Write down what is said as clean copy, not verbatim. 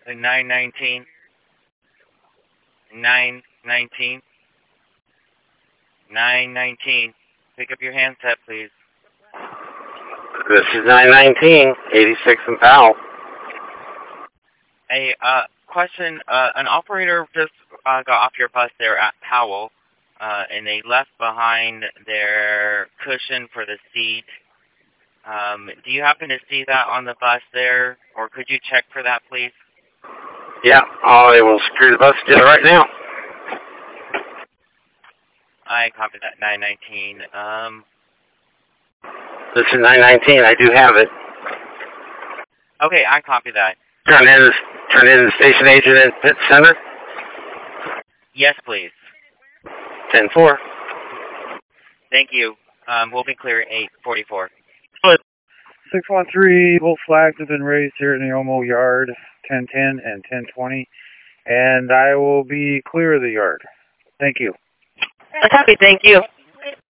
919. 919. 919. Pick up your handset, please. This is 919, 86 and Powell. Hey, question. An operator just got off your bus there at Powell, and they left behind their cushion for the seat. Do you happen to see that on the bus there, or could you check for that, please? Yeah, I will secure the bus to it right now. I copy that, 919. This is 919, I do have it. Okay, I copy that. Turn in the station agent at Pitt Center. Yes, please. 10-4. Thank you. We'll be clear at 8:44. 613, both flags have been raised here in the Omo yard, 1010 and 1020, and I will be clear of the yard. Thank you. I copy, thank you.